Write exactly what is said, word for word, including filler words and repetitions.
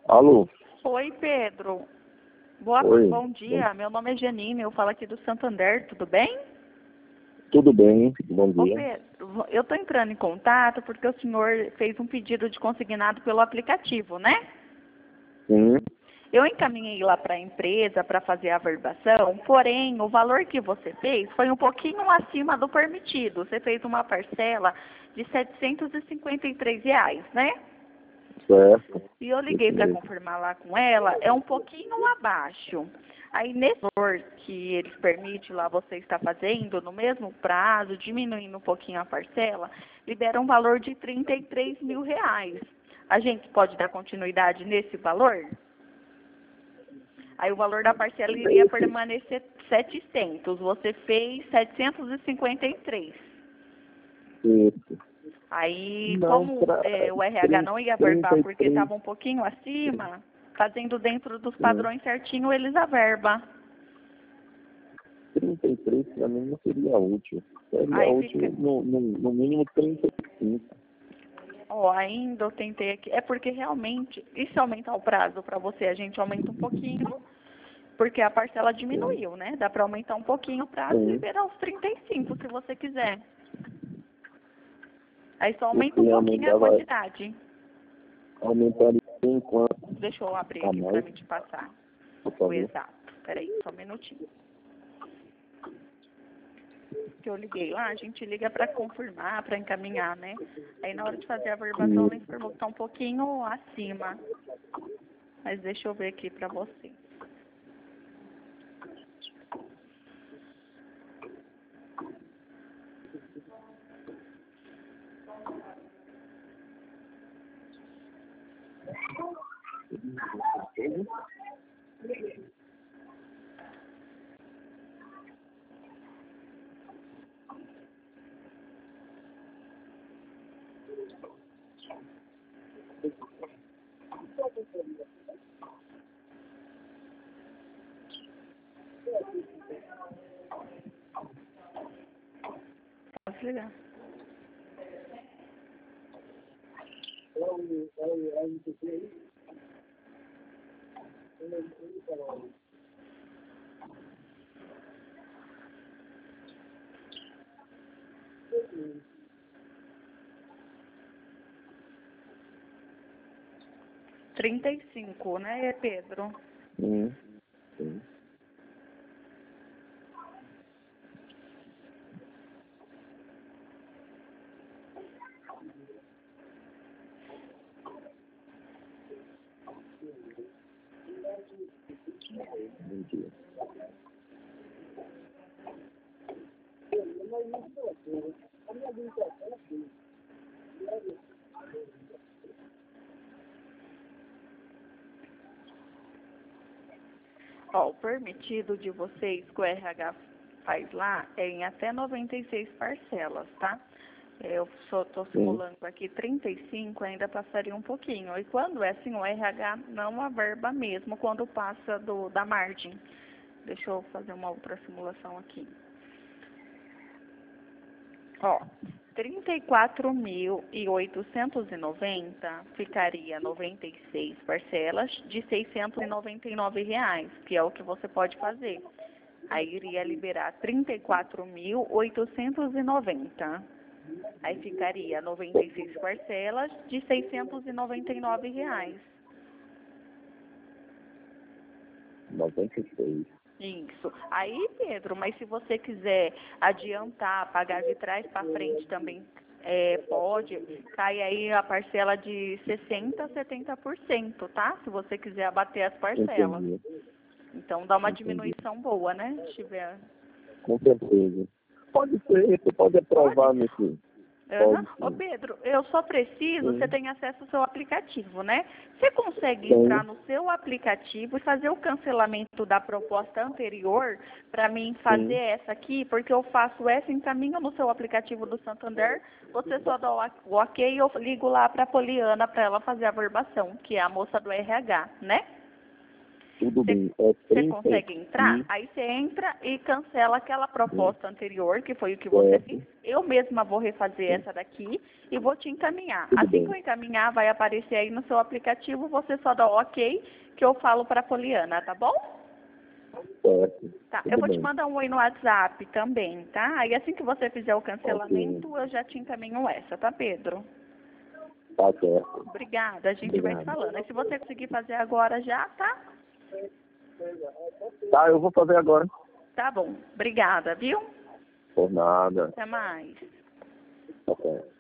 Alô? Oi, Pedro. Boa, Oi. bom dia. Meu nome é Janine, eu falo aqui do Santander, tudo bem? Tudo bem? Bom Ô, dia. Pedro, eu estou entrando em contato porque o senhor fez um pedido de consignado pelo aplicativo, né? Sim. Eu encaminhei lá para a empresa para fazer a averbação, porém, o valor que você fez foi um pouquinho acima do permitido. Você fez uma parcela de setecentos e cinquenta e três reais, né? Certo. E eu liguei Isso para mesmo. confirmar lá com ela, é um pouquinho abaixo. Aí nesse valor que eles permitem lá você estar fazendo, no mesmo prazo, diminuindo um pouquinho a parcela, libera um valor de trinta e três mil reais. A gente pode dar continuidade nesse valor? Aí o valor da parcela iria permanecer setecentos. Você fez setecentos e cinquenta e três. Isso. Aí, Não, como pra é, o R H não ia trinta averbar e porque três. estava um pouquinho acima, fazendo dentro dos Sim. padrões certinho, eles averbam. trinta e três para mim não seria útil. Seria Aí útil fica... no, no, no mínimo trinta e cinco. Ó, ainda eu tentei aqui. É porque realmente, e se aumentar o prazo para você, a gente aumenta um pouquinho, porque a parcela Sim. diminuiu, né? Dá para aumentar um pouquinho o prazo e Sim. liberar os trinta e cinco, se você quiser. Aí só aumenta um Porque pouquinho a aumentava, quantidade. aumentaria enquanto Deixa eu abrir a aqui para mais, mim te passar por o favor. exato. Peraí, só um minutinho. Que eu liguei lá, a gente liga para confirmar, para encaminhar, né? Aí na hora de fazer a averbação, ela E informou que está um pouquinho acima. Mas deixa eu ver aqui para você. Posso ligar? trinta e cinco, né, Pedro? sim. Sim. Bom dia. Ó, o permitido de vocês que o R H faz lá é em até noventa e seis parcelas, tá? Eu só estou Sim. simulando aqui trinta e cinco, ainda passaria um pouquinho. E quando é assim, o R H não averba mesmo quando passa do, da margem. Deixa eu fazer uma outra simulação aqui. Ó, trinta e quatro mil oitocentos e noventa ficaria noventa e seis parcelas de seiscentos e noventa e nove reais, que é o que você pode fazer. Aí iria liberar trinta e quatro mil oitocentos e noventa. Aí ficaria noventa e seis parcelas de seiscentos e noventa e nove reais. noventa e seis. Isso. Aí, Pedro, mas se você quiser adiantar, pagar de trás para frente também, é, pode, cai aí a parcela de sessenta por cento a setenta por cento, tá? Se você quiser abater as parcelas. Entendi. Então dá uma Entendi. diminuição boa, né? Se tiver. Com certeza. Pode ser, você pode aprovar Pode? nesse. Aham. Pode Ô sim. Pedro, eu só preciso, você Sim. tem acesso ao seu aplicativo, né? Você consegue Tem. entrar no seu aplicativo e fazer o cancelamento da proposta anterior para mim fazer Sim. essa aqui, porque eu faço essa, encaminho no seu aplicativo do Santander, você só dá o o ok e eu ligo lá para a Poliana para ela fazer a averbação, que é a moça do R H, né? Tudo Você bem. É você trinta consegue entrar? e- Aí você entra e cancela aquela proposta anterior, que foi o que você Certo. fez. Eu mesma vou refazer essa daqui e vou te encaminhar. Tudo Assim bem. que eu encaminhar, vai aparecer aí no seu aplicativo, você só dá o ok, que eu falo para a Poliana, tá bom? Certo. Tá, eu Tudo vou te bem. mandar um oi no WhatsApp também, tá? Aí assim que você fizer o Ok. cancelamento, eu já te encaminho essa, tá, Pedro? Tá certo. Obrigada, a gente vai se Obrigado. falando. E se você conseguir fazer agora já, tá? Tá, eu vou fazer agora. Tá bom. Obrigada, viu? Por nada. Até mais. Ok.